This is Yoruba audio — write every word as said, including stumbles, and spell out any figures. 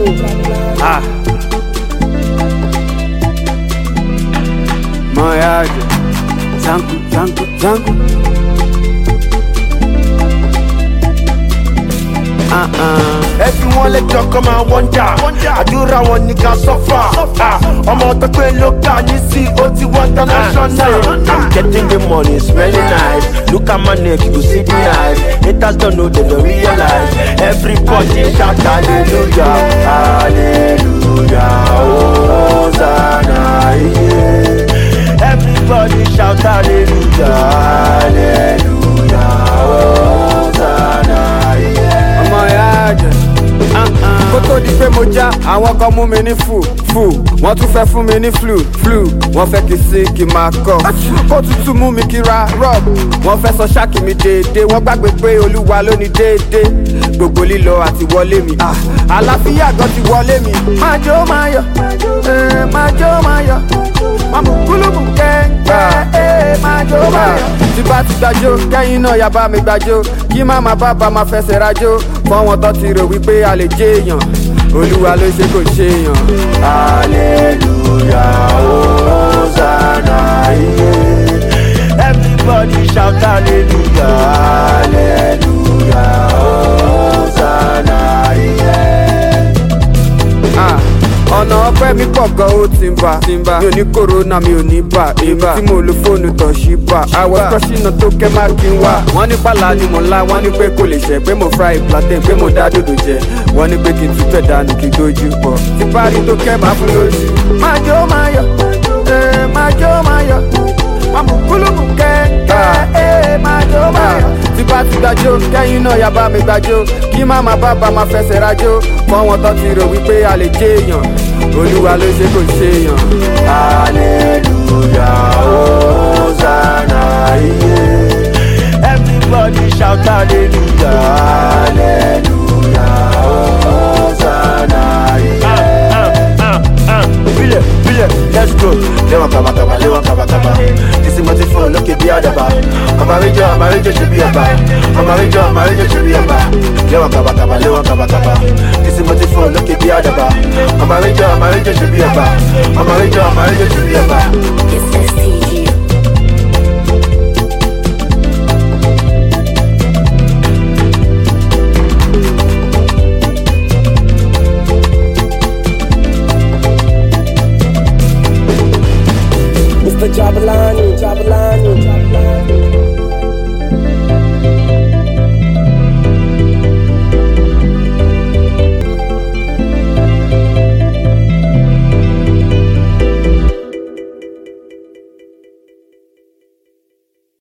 Ah. Moyaje. Zangu, zangu, zangu. Uh-uh. Everyone let you come and wonder. Àdúrà wọn ní ká suffer. Ọmọ tó pé local ní sí ó ti wọ́n international. I'm getting the money, smelling nice. Look at my neck, you go see the knife. Haters don't know, they don't realize. Everybody shout hallelujah, hallelujah, Hosanna, yeah. Everybody shout hallelujah, hallelujah, Hosanna, yeah. Moyaje. Kó tó di pé mo já, àwọn kan mú mi ní fù fù. Wọ́n tún fẹ́ fún mi ní flu flu. Wọ́n fẹ́ kí sí kí máa kọ́. Kó tútù mú mi kí ra rub. Wọ́n fẹ́ sọ ṣáàkì mi déédéé. Wọ́n gbàgbé pé Olúwa ló ní déédéé. Gbogbo lílọ àti wọlé mi. Àlàáfíà gan ti wọlé mi. Máa jó máa yọ̀, máa jó máa yọ̀. Máa mú kúlùmù kẹ́ńkẹ́, máa jó máa yọ̀. Tí bá ti gbàjó, kẹ́yìn náà yá bá mi gbàjó. Kí má má bá bá máa fẹsẹ̀ rajó. Fọ́wọ́n tó ti rò wípé a lè jẹ́ èèyàn. Olúwa ló ṣe kò ṣe èèyàn. Hallelujah, Hosanna, yeah. Everybody shout hallelujah, hallelujah, Hosanna, yeah. Ah. Ọ̀nà ọpẹ́ mi pọ̀ gan ó ti ń bà. Mi ò ní kòrónà mi ò ní bà. Èmi tí mo lo fóònù tọ̀ sí bà. Àwọ̀ kọ́sínà tó kẹ́ má kí n wá. Wọ́n ní pàlà ni mo ńlá. Wọ́n ní pé kò lè ṣẹ̀ pé mo fry plantain pé mo dá dòdò jẹ. Wọ́n ní pé kí n túbẹ̀ dànù kí n dojú pọ̀. Tí parí tó kẹ́ máa fún lójú. Máa jó máa yọ̀, máa jó máa yọ̀. Máa mú kúlùmù kẹ́ńkẹ́, máa jó máa yọ̀. Tí bá ti gbàjó, kẹ́yìn náà yá bá mi gbàjó. Kí má má bá bá máa fẹsẹ̀ rajó. Fọ́wọ́n tó ti rò wípé a lè jẹ́ èèyàn. Olúwa ló ṣe kò ṣe èèyàn. Hallelujah, Hosanna, yeah. Everybody shout hallelujah, hallelujah, Hosanna, yeah. Uh, uh, uh, uh. Bile, bile, let's go. Lewa kaba kaba, lewa kaba kaba. This is my phone, look at the other bar. I'm a ranger, I'm a ranger, should be a bar. I'm a ranger, I'm a ranger, should be a bar. Lewa kaba kaba, lewa kaba kaba. This is my phone, look at the other bar. I'm a ranger, I'm a ranger, should be a bar. I'm a ranger, I'm a ranger, should be a bar.